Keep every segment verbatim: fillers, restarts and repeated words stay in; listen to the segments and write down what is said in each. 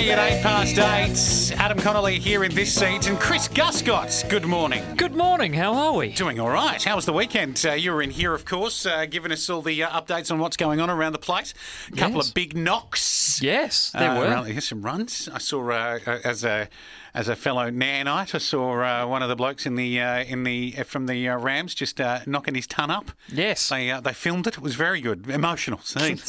Monday at eight past eight. Adam Connolly here in this seat and Chris Guscott. Good morning. Good morning. How are we? Doing all right. How was the weekend? Uh, you were in here, of course, uh, giving us all the uh, updates on what's going on around the place. A couple Yes. of big knocks. Yes, there uh, were. Around, here's some runs. I saw uh, as a as a fellow Nanite, I saw uh, one of the blokes in the uh, in the uh, from the uh, Rams just uh, knocking his ton up. Yes. They uh, they filmed it. It was very good. Emotional scenes.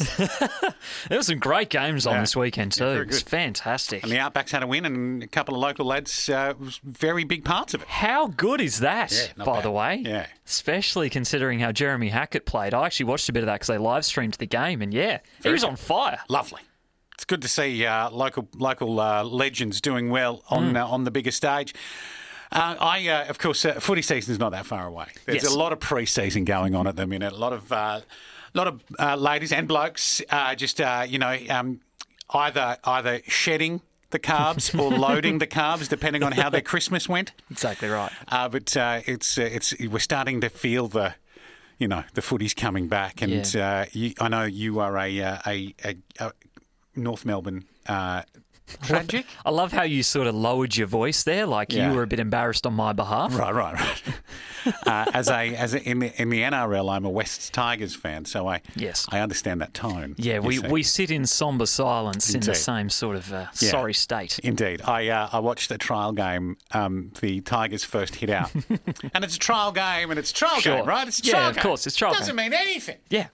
There were some great games on Yeah. this weekend too. Yeah, very It was good. fantastic. And the Outbacks had a win, and a couple of local lads uh, was very big parts of it. How good is that, Yeah, not by bad. the way? Yeah. Especially considering how Jeremy Hackett played. I actually watched a bit of that because they live streamed the game, and yeah, he Very was good. on fire. Lovely. It's good to see uh, local local uh, legends doing well on uh, on the bigger stage. Uh, I, uh, of course, uh, footy season's not that far away. There's Yes. a lot of pre-season going on at the minute. A lot of uh, lot of uh, ladies and blokes uh, just uh, you know um, either either shedding the carbs or loading the carbs, depending on how their Christmas went. Exactly right. Uh, but uh, it's uh, it's we're starting to feel the, you know, the footy's coming back, and uh, you, I know you are a uh, a, a, a North Melbourne uh, tragic. I love how you sort of lowered your voice there, like Yeah. you were a bit embarrassed on my behalf. Right, right, right. uh, as a as a, in the in the N R L, I'm a West Tigers fan, so I Yes. I understand that tone. Yeah, you we, see. we sit in sombre silence in the Indeed. same sort of uh, Yeah. sorry state. Indeed. I uh, I watched the trial game, um, the Tigers' first hit out. And it's a trial game, and it's a trial Sure. game, right? It's a Yeah, trial of game. course, it's trial Doesn't game. mean anything. Yeah.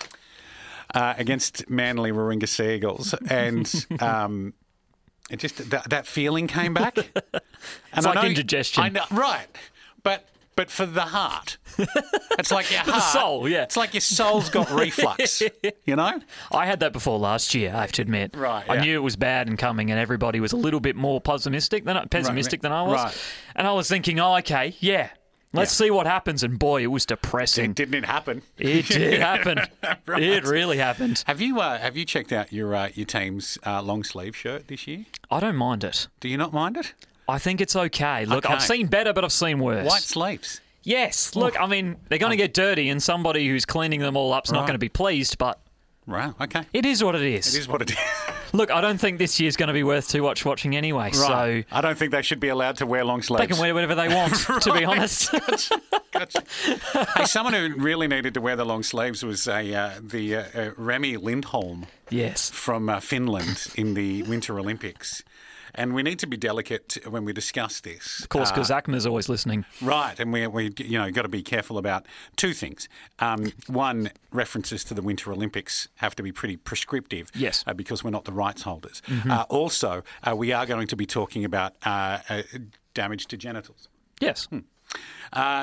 Uh, against Manly Warringah Seagulls. And um, it just, that, that feeling came back. And It's like indigestion. I know, right. But... But for the heart, it's like your the heart. soul, yeah. It's like your soul's got reflux, you know? I had that before last year, I have to admit. Right, I yeah. knew it was bad and coming, and everybody was a little bit more pessimistic than pessimistic than I was. Right. And I was thinking, oh, okay, yeah, let's Yeah. see what happens. And boy, it was depressing. Didn't it happen? It did happen. Right. It really happened. Have you uh, have you checked out your uh, your team's uh, long sleeve shirt this year? I don't mind it. Do you not mind it? I think it's okay. Look, Okay. I've seen better, but I've seen worse. White sleeves. Yes. Look, I mean, they're going to get dirty, and somebody who's cleaning them all up's not Right. going to be pleased, but Wow. Okay. it is what it is. It is what it is. Look, I don't think this year's going to be worth too much watching anyway, so Right. I don't think they should be allowed to wear long sleeves. they can wear whatever they want, to be honest. Gotcha. Hey, someone who really needed to wear the long sleeves was a uh, the uh, uh, Remy Lindholm Yes. from uh, Finland in the Winter Olympics. And we need to be delicate when we discuss this. Of course, because Uh, Akma's always listening. Right, and we we you know got to be careful about two things. Um, one, references to the Winter Olympics have to be pretty prescriptive. Yes. uh, because we're not the rights holders. Uh, also, uh, we are going to be talking about uh, uh, damage to genitals. Yes. Hmm. Uh,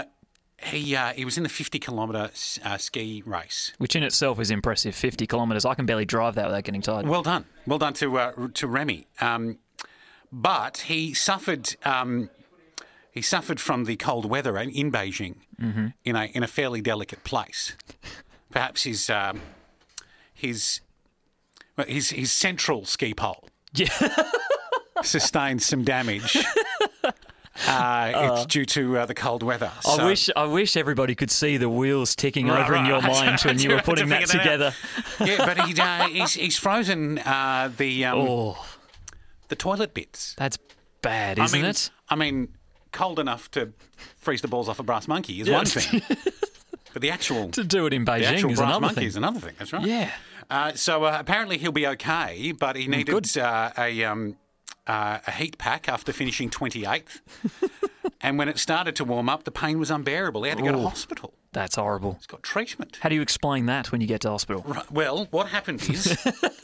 he uh, he was in the fifty kilometre uh, ski race. Which in itself is impressive. fifty kilometres. I can barely drive that without getting tired. Well done, well done to uh, to Remy. Um, but he suffered. Um, he suffered from the cold weather in in Beijing Mm-hmm. in a in a fairly delicate place. Perhaps his um, his well, his his central ski pole Yeah. sustained some damage. Uh, it's due to uh, the cold weather. I So- wish I wish everybody could see the wheels ticking Right, over in right. your mind when you were To putting that figure that out. together. Yeah, but he, uh, he's, he's frozen uh, the um, Oh, the toilet bits. that's bad, isn't I mean, it? I mean, cold enough to freeze the balls off a brass monkey is Yeah. one thing, but the actual To do it in the actual Beijing is brass another monkey thing. is another thing. That's right. Yeah. Uh, so uh, apparently he'll be okay, but he needed good. uh, a um, uh, a heat pack after finishing twenty-eighth. And when it started to warm up, the pain was unbearable. He had to go to Ooh. hospital. That's horrible. He's got treatment. How do you explain that when you get to hospital? Right. Well, what happened is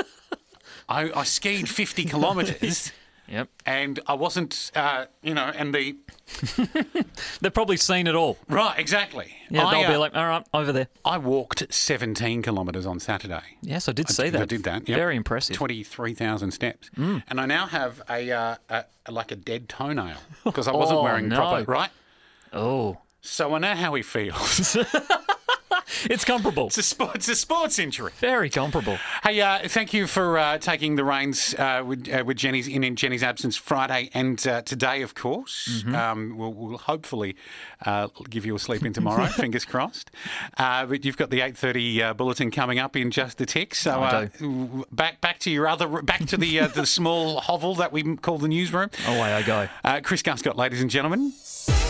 I, I skied fifty kilometres Yep. and I wasn't, uh, you know, and the... They've probably seen it all. Right, exactly. Yeah, I, they'll be uh, like, all right, over there. I walked seventeen kilometres on Saturday. Yes, I did see that. I did that. Yep. Very impressive. twenty-three thousand steps. And I now have a, uh, a like a dead toenail because I wasn't Oh, wearing no. proper... Right? Oh. So I know how he feels. It's comparable. It's a, sport, it's a sports injury. Very comparable. Hey, uh, thank you for uh, taking the reins uh, with, uh, with Jenny's in, in Jenny's absence Friday and uh, today, of course. Mm-hmm. Um, we'll, we'll hopefully uh, give you a sleep in tomorrow, fingers crossed. Uh, but you've got the eight thirty uh, bulletin coming up in just a tick. So uh, back back to your other back to the uh, the small hovel that we call the newsroom. Away I go. Uh, Chris Guscott, ladies and gentlemen.